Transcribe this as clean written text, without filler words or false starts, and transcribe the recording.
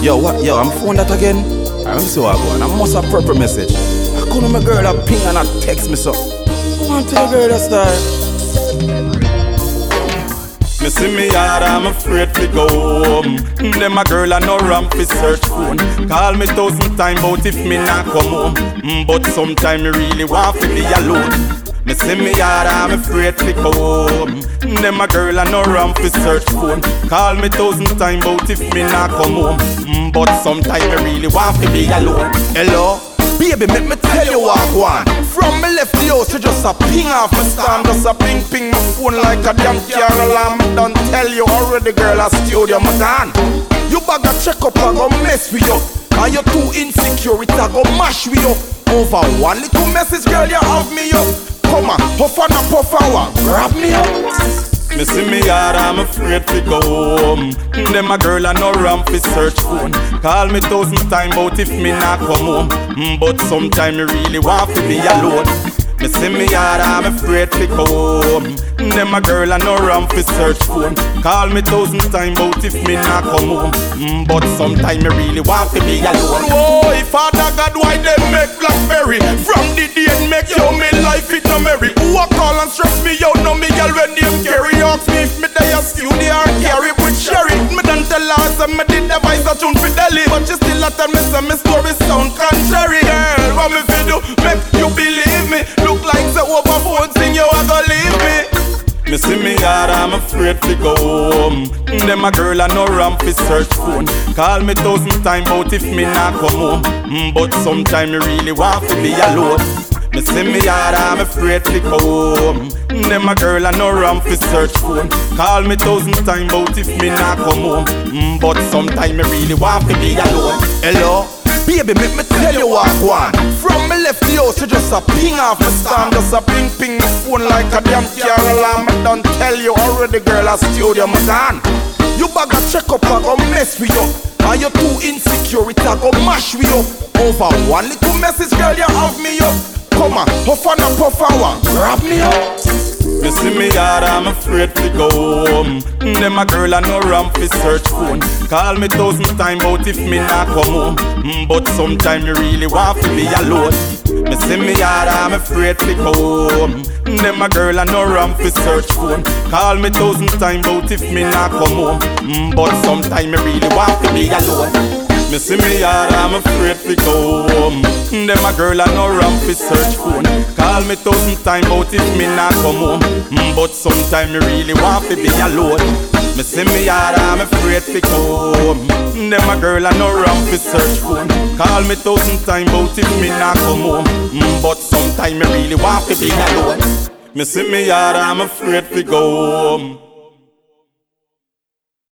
Yo, what? Yo, I'm phone that again. I'm so I go on. I must have proper message. I couldn't my girl a ping and a text me so. I want to your girl that start. Me see me yard, I'm afraid to go home. Them my girl I no ramp fi search phone. Call me 1,000 times but if me not come home. But sometime me really want to be alone. Me see me yard, I'm afraid to go home. Them my girl I no ramp fi search phone. Call me 1,000 times but if me not come home. But sometime me really want to be alone. Hello? Baby, make me tell you what I want. From me left the house, you just a ping off my stand. Just a ping my phone like a damn car alarm. Don't tell you already, girl, a studio, my gone. You bag a check up and go mess with you. And you too insecure, it a go mash with you. Over one little message, girl, you have me up. Come on, puff and a puff and one, grab me up. Me see me yard, I'm afraid to go home. Them a girl I no ramp fi search phone. Call me 1,000 times but if me not come home. But sometime me really want to be alone. Me see me yard, I'm afraid to go home. Them a girl I no ramp fi search phone. Call me 1,000 times but if me not come home. But sometime me really want to be alone. Whoa, if Father God, why they make Blackberry? From the day make you me life it no merry. Who a call and stress me out, no me girl when name carry. Ask me if me die a studio or carry with Sherry. Me done tell her say me did the voice a tune for Delhi. But she still a tell me say me story sound contrary. Girl, what me fi do? Make you believe me. Look like say over phone sing you a go leave me. Me see me yard, I'm afraid to go home. Them a girl I no ramp fi search phone. Call me 1,000 times but if me not come home. But sometime me really want to be alone. Me see me yard, I'm afraid to go home. Them a girl I no ramp fi search phone. Call me 1,000 times but if me not come home. But sometime me really want to be alone. Hello? Baby, make me tell you what I want. From me left the house, you just a ping off my stand. Just a ping my phone like a damn car alarm. I don't tell you already, girl, a studio, my gone. You bag a check up and go mess with you. And you too insecure, it a go mash with you. Over one little message, girl, you have me up. Come on, puff and a puff and one, grab me up. Me see me yard, I'm afraid to go home. Them a girl I no ramp fi search phone. Call me 1,000 times but if me not come home. But sometime me really want to be alone. Me see me yard, I'm afraid to go home. Them a girl I no ramp fi search phone. Call me 1,000 times but if me not come home. But sometime me really want to be alone. Me see me yard, I'm afraid to go home. Them a girl I no ramp fi search phone. Call me 1,000 times but if me not come home. But sometime me really want to be alone. Me see me yard, I'm afraid to go home. Them a girl I no ramp fi search phone. Call me 1,000 times but if me not come home. But sometime me really want to be alone. Me see me yard, I'm afraid to go home.